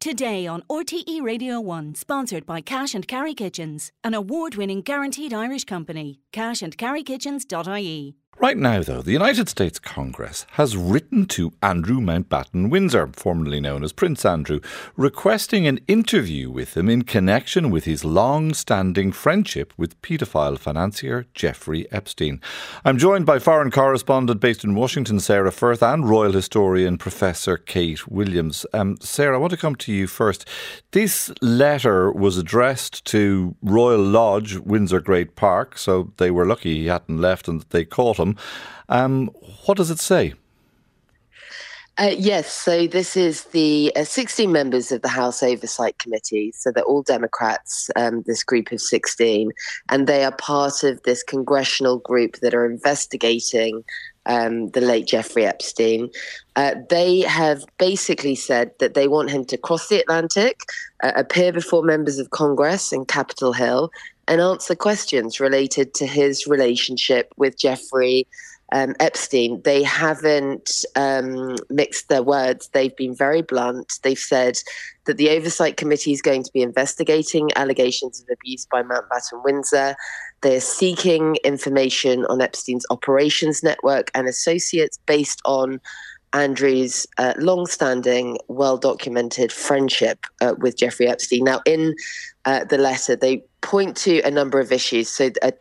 Today on RTE Radio 1, sponsored by Cash and Carry Kitchens, an award-winning guaranteed Irish company. cashandcarrykitchens.ie. Right now, though, the United States Congress has written to Andrew Mountbatten Windsor, formerly known as Prince Andrew, requesting an interview with him in connection with his long-standing friendship with paedophile financier Jeffrey Epstein. I'm joined by foreign correspondent based in Washington, Sarah Firth, and royal historian Professor Kate Williams. Sarah, I want to come to you first. This letter was addressed to Royal Lodge, Windsor Great Park, so they were lucky he hadn't left and that they caught him. What does it say? Yes, so this is the 16 members of the House Oversight Committee, so they're all Democrats, this group of 16, and they are part of this congressional group that are investigating the late Jeffrey Epstein. They have basically said that they want him to cross the Atlantic, appear before members of Congress in Capitol Hill, and answer questions related to his relationship with Jeffrey Epstein. They haven't mixed their words. They've been very blunt. They've said that the Oversight Committee is going to be investigating allegations of abuse by Mountbatten Windsor. They're seeking information on Epstein's operations network and associates based on Andrew's long-standing, well-documented friendship with Jeffrey Epstein. Now, in the letter, they point to a number of issues. So a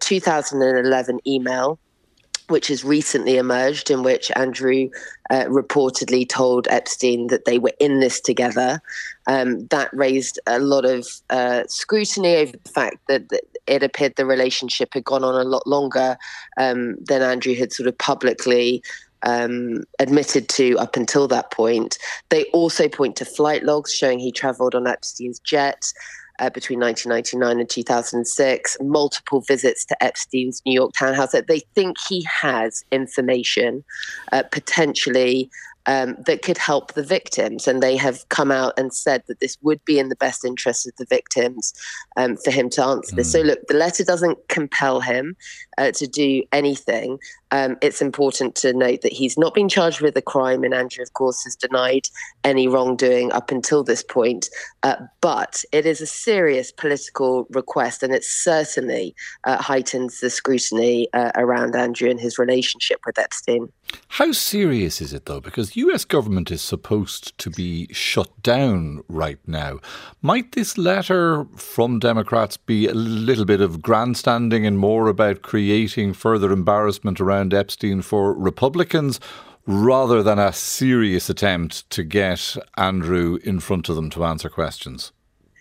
2011 email, which has recently emerged, in which Andrew reportedly told Epstein that they were in this together. That raised a lot of scrutiny over the fact that it appeared the relationship had gone on a lot longer than Andrew had sort of publicly admitted to up until that point. They also point to flight logs showing he travelled on Epstein's jet between 1999 and 2006, multiple visits to Epstein's New York townhouse. That they think he has information potentially that could help the victims. And they have come out and said that this would be in the best interest of the victims for him to answer this. So look, the letter doesn't compel him to do anything. It's important to note that he's not been charged with a crime, and Andrew, of course, has denied any wrongdoing up until this point. But it is a serious political request, and it certainly heightens the scrutiny around Andrew and his relationship with Epstein. How serious is it, though? Because the US government is supposed to be shut down right now. Might this letter from Democrats be a little bit of grandstanding and more about creating further embarrassment around Epstein for Republicans, rather than a serious attempt to get Andrew in front of them to answer questions?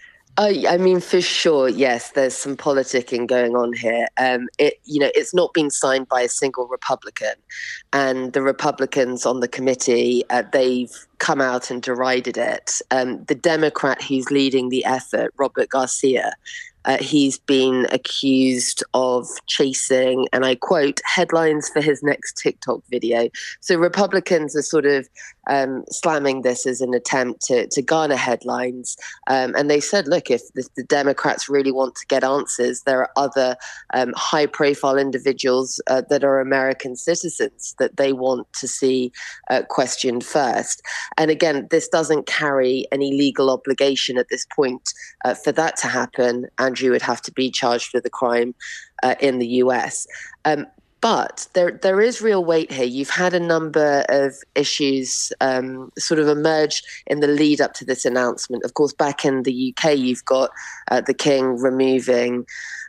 I mean, for sure, yes, there's some politicking going on here. It's not been signed by a single Republican, and the Republicans on the committee, they've come out and derided it. The Democrat who's leading the effort, Robert Garcia, he's been accused of chasing, and I quote, headlines for his next TikTok video. So Republicans are sort of slamming this as an attempt to garner headlines. And they said, look, if the Democrats really want to get answers, there are other high-profile individuals that are American citizens that they want to see questioned first. And again, this doesn't carry any legal obligation at this point for that to happen. Andrew would have to be charged with a crime in the US. But there is real weight here. You've had a number of issues sort of emerge in the lead up to this announcement. Of course, back in the UK, you've got the King removing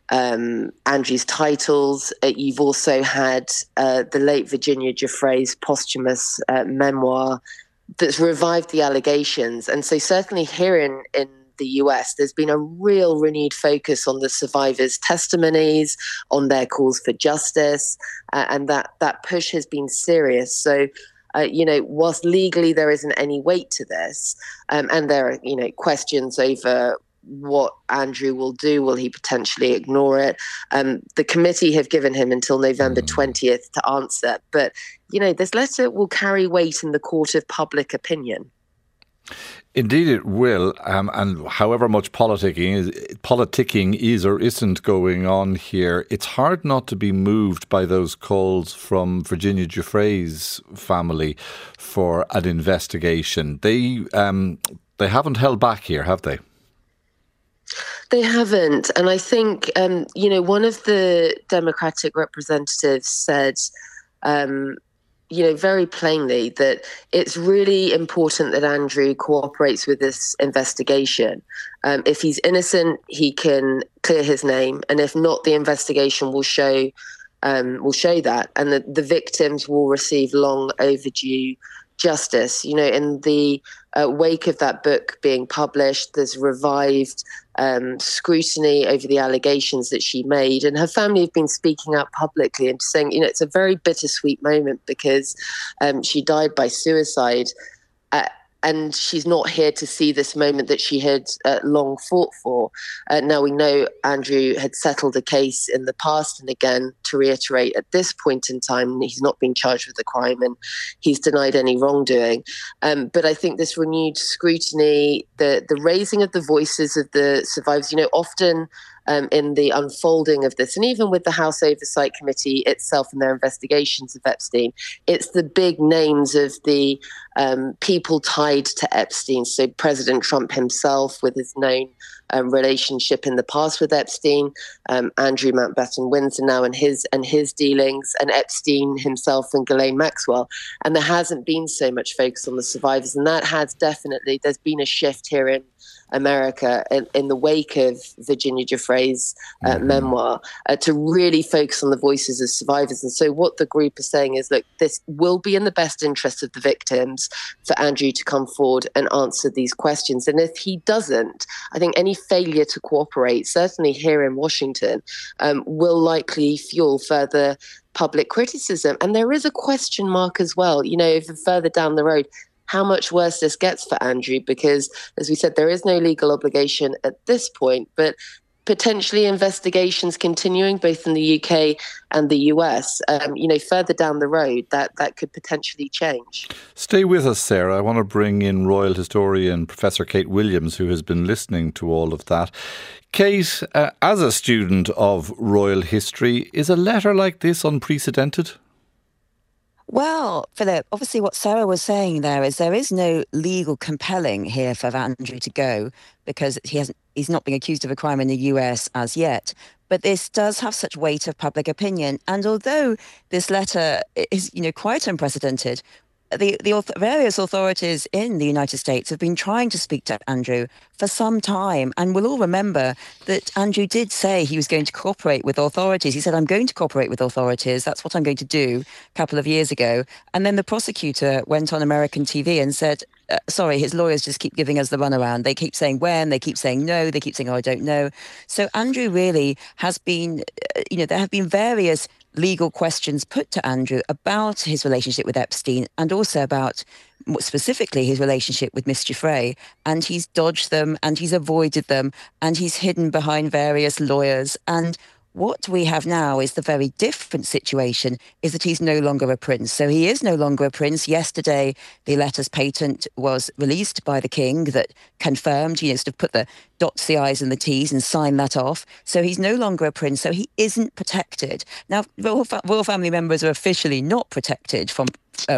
Andrew's titles. You've also had the late Virginia Giuffre's posthumous memoir that's revived the allegations. And so certainly here in the US, there's been a real renewed focus on the survivors' testimonies, on their calls for justice, and that push has been serious. So, whilst legally there isn't any weight to this, and there are, questions over what Andrew will do, will he potentially ignore it? The committee have given him until November 20th to answer. But, this letter will carry weight in the court of public opinion. Indeed it will, and however much politicking is or isn't going on here, it's hard not to be moved by those calls from Virginia Giuffre's family for an investigation. They They haven't held back here, have they? They haven't. And I think, one of the Democratic representatives said, very plainly that it's really important that Andrew cooperates with this investigation. If he's innocent, he can clear his name. And if not, the investigation will show that. And the victims will receive long overdue justice. In the wake of that book being published, there's revived scrutiny over the allegations that she made, and her family have been speaking out publicly and saying, it's a very bittersweet moment because she died by suicide. And she's not here to see this moment that she had long fought for. Now we know Andrew had settled a case in the past, and again, to reiterate, at this point in time, he's not been charged with a crime and he's denied any wrongdoing. But I think this renewed scrutiny, the raising of the voices of the survivors, often in the unfolding of this, and even with the House Oversight Committee itself and their investigations of Epstein, it's the big names of the people tied to Epstein. So President Trump himself, with his known relationship in the past with Epstein, Andrew Mountbatten Windsor now and his dealings, and Epstein himself and Ghislaine Maxwell. And there hasn't been so much focus on the survivors, and that has definitely, there's been a shift here in America in the wake of Virginia Giuffre's memoir to really focus on the voices of survivors. And so what the group is saying is, look, this will be in the best interest of the victims for Andrew to come forward and answer these questions. And if he doesn't, I think any failure to cooperate, certainly here in Washington, will likely fuel further public criticism. And there is a question mark as well, even further down the road, how much worse this gets for Andrew, because, as we said, there is no legal obligation at this point, but potentially investigations continuing both in the UK and the US, further down the road, that could potentially change. Stay with us, Sarah. I want to bring in royal historian Professor Kate Williams, who has been listening to all of that. Kate, as a student of royal history, is a letter like this unprecedented? Well, Philip, obviously what Sarah was saying there is no legal compelling here for Andrew to go because he's not being accused of a crime in the US as yet. But this does have such weight of public opinion. And although this letter is, quite unprecedented, the various authorities in the United States have been trying to speak to Andrew for some time. And we'll all remember that Andrew did say he was going to cooperate with authorities. He said, I'm going to cooperate with authorities. That's what I'm going to do, a couple of years ago. And then the prosecutor went on American TV and said, sorry, his lawyers just keep giving us the runaround. They keep saying when, they keep saying no, they keep saying, oh, I don't know. So Andrew really has been, there have been various legal questions put to Andrew about his relationship with Epstein and also about, more specifically, his relationship with Miss Giuffre. And he's dodged them and he's avoided them and he's hidden behind various lawyers. And what we have now is the very different situation, is that he's no longer a prince. So he is no longer a prince. Yesterday, the letters patent was released by the king that confirmed, sort of put the dots the I's and the T's and sign that off. So he's no longer a prince. So he isn't protected. Now, royal family members are officially not protected from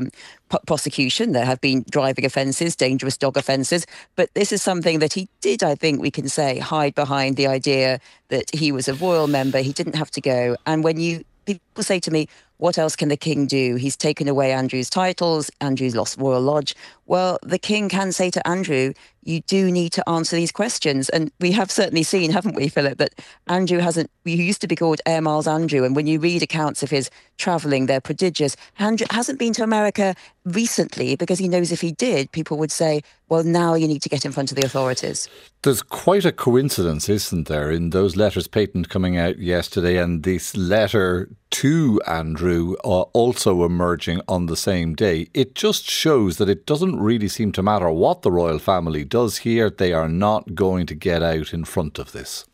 prosecution. There have been driving offences, dangerous dog offences, but this is something that he did, I think we can say, hide behind the idea that he was a royal member. He didn't have to go. And when people say to me, what else can the king do? He's taken away Andrew's titles. Andrew's lost Royal Lodge. Well, the king can say to Andrew, you do need to answer these questions. And we have certainly seen, haven't we, Philip, that Andrew he used to be called Air Miles Andrew. And when you read accounts of his travelling, they're prodigious. Andrew hasn't been to America recently because he knows if he did, people would say, well, now you need to get in front of the authorities. There's quite a coincidence, isn't there, in those letters patent coming out yesterday and this letter to Andrew also emerging on the same day. It just shows that it doesn't really seem to matter what the royal family does here. They are not going to get out in front of this.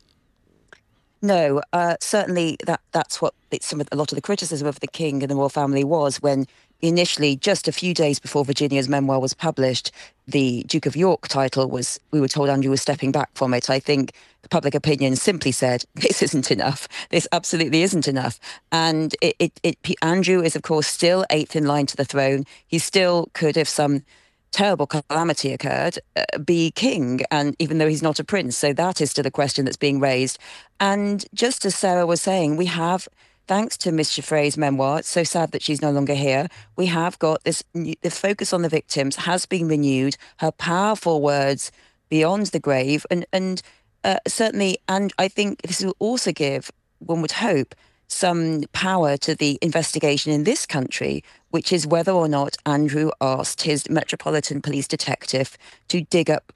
No, certainly that's what a lot of the criticism of the king and the royal family was when initially, just a few days before Virginia's memoir was published, the Duke of York title we were told Andrew was stepping back from it. I think the public opinion simply said, this isn't enough. This absolutely isn't enough. And Andrew is, of course, still eighth in line to the throne. He still could, if some terrible calamity occurred, be king, and even though he's not a prince. So that is still a question that's being raised. And just as Sarah was saying, we have, thanks to Miss Giuffre's memoir, it's so sad that she's no longer here, we have got the focus on the victims has been renewed, her powerful words beyond the grave, and certainly, and I think this will also give, one would hope, some power to the investigation in this country, which is whether or not Andrew asked his Metropolitan Police detective to dig up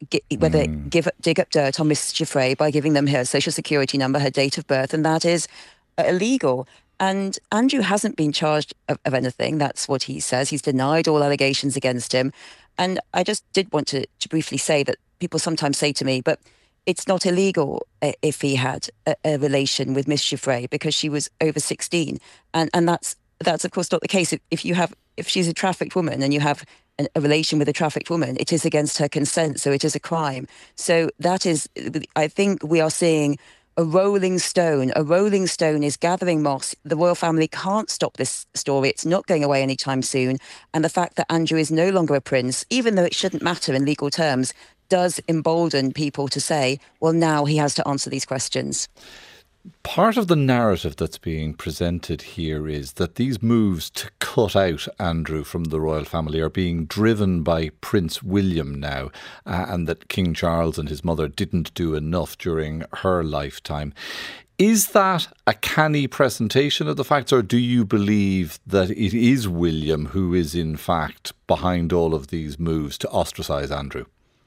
dirt on Miss Giuffre by giving them her social security number, her date of birth, and that is illegal. And Andrew hasn't been charged of anything. That's what he says. He's denied all allegations against him. And I just did want to briefly say that people sometimes say to me, but it's not illegal if he had a relation with Miss Giuffre because she was over 16, and that's of course not the case. If she's a trafficked woman and you have a relation with a trafficked woman, it is against her consent, so it is a crime. So that is, I think we are seeing a rolling stone. A rolling stone is gathering moss. The royal family can't stop this story. It's not going away anytime soon. And the fact that Andrew is no longer a prince, even though it shouldn't matter in legal terms, does embolden people to say, well, now he has to answer these questions. Part of the narrative that's being presented here is that these moves to cut out Andrew from the royal family are being driven by Prince William now, and that King Charles and his mother didn't do enough during her lifetime. Is that a canny presentation of the facts, or do you believe that it is William who is in fact behind all of these moves to ostracise Andrew?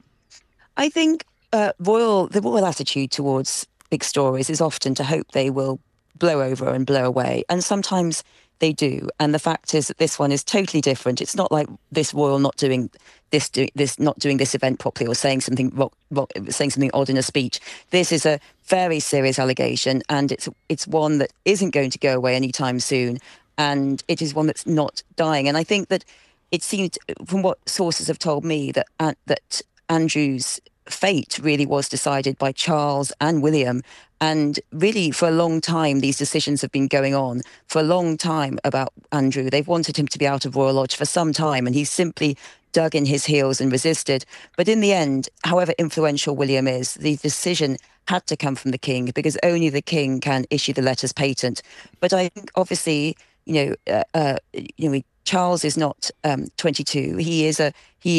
I think the royal attitude towards big stories is often to hope they will blow over and blow away. And sometimes they do. And the fact is that this one is totally different. It's not like this royal not doing this event properly or saying something odd in a speech. This is a very serious allegation, and it's one that isn't going to go away anytime soon. And it is one that's not dying. And I think that it seemed, from what sources have told me, that Andrew's fate really was decided by Charles and William. And really, for a long time, these decisions have been going on for a long time about Andrew. They've wanted him to be out of Royal Lodge for some time, and he's simply dug in his heels and resisted. But in the end, however influential William is, the decision had to come from the king, because only the king can issue the letters patent. But I think, obviously, Charles is not 22. He is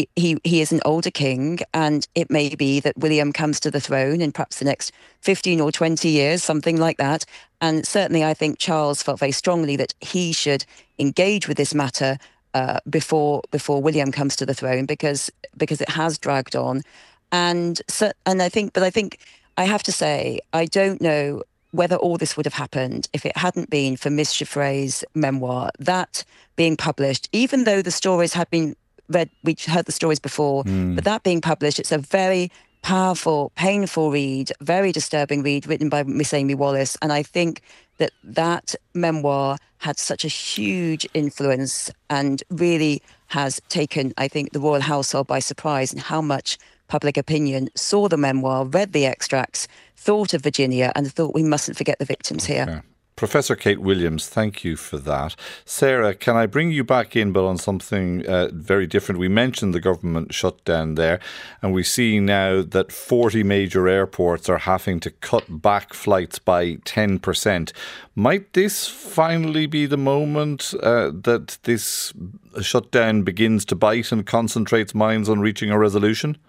an older king, and it may be that William comes to the throne in perhaps the next 15 or 20 years, something like that. And certainly, I think Charles felt very strongly that he should engage with this matter before William comes to the throne, because it has dragged on. And I think I have to say, I don't know whether all this would have happened if it hadn't been for Miss Giuffre's memoir, that being published, even though the stories had been read, we'd heard the stories before, but that being published, it's a very powerful, painful read, very disturbing read, written by Miss Amy Wallace. And I think that memoir had such a huge influence and really has taken, I think, the royal household by surprise, and how much public opinion saw the memoir, read the extracts, thought of Virginia, and thought we mustn't forget the victims here. Professor Kate Williams, thank you for that. Sarah, can I bring you back in, but on something very different? We mentioned the government shutdown there, and we see now that 40 major airports are having to cut back flights by 10%. Might this finally be the moment that this shutdown begins to bite and concentrates minds on reaching a resolution?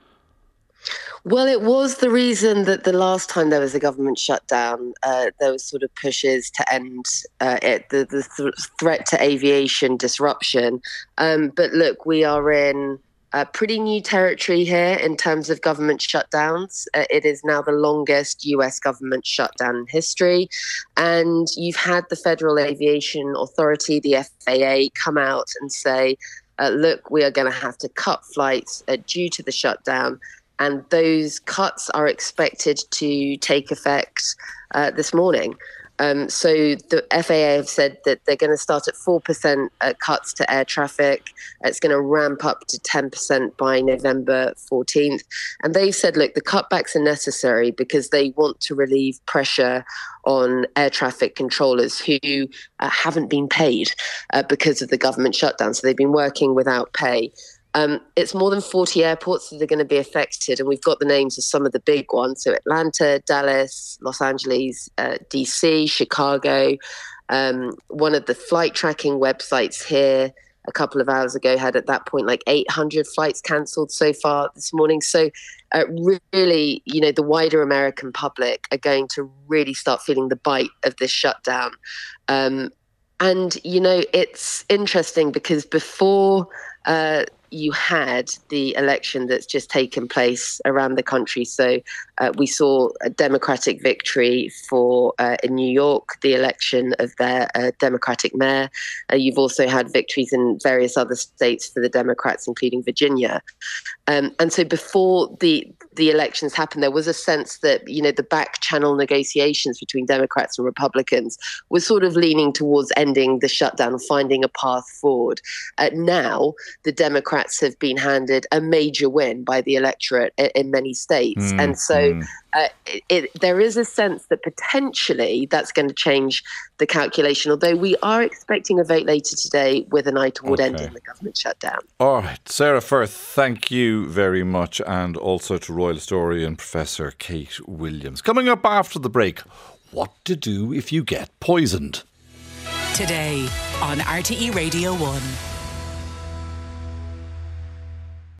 Well, it was the reason that the last time there was a government shutdown, there was sort of pushes to end the threat to aviation disruption. But look, we are in pretty new territory here in terms of government shutdowns. It is now the longest US government shutdown in history. And you've had the Federal Aviation Authority, the FAA, come out and say, look, we are going to have to cut flights due to the shutdown. And those cuts are expected to take effect this morning. So the FAA have said that they're going to start at 4% cuts to air traffic. It's going to ramp up to 10% by November 14th. And they've said, look, the cutbacks are necessary because they want to relieve pressure on air traffic controllers who haven't been paid because of the government shutdown. So they've been working without pay. It's more than 40 airports that are going to be affected, and we've got the names of some of the big ones. So Atlanta, Dallas, Los Angeles, DC, Chicago. One of the flight tracking websites here a couple of hours ago had at that point like 800 flights cancelled so far this morning. So really, the wider American public are going to really start feeling the bite of this shutdown. And, it's interesting because before you had the election that's just taken place around the country. So we saw a Democratic victory for in New York, the election of their Democratic mayor. You've also had victories in various other states for the Democrats, including Virginia. And so before the elections happened, there was a sense that, the back channel negotiations between Democrats and Republicans was sort of leaning towards ending the shutdown and finding a path forward. Now, the Democrats have been handed a major win by the electorate in many states. And so there is a sense that potentially that's going to change the calculation, although we are expecting a vote later today with an eye toward ending the government shutdown. All right. Sarah Firth, thank you very much, and also to Royal Historian Professor Kate Williams. Coming up after the break, what to do if you get poisoned. Today on RTE Radio 1.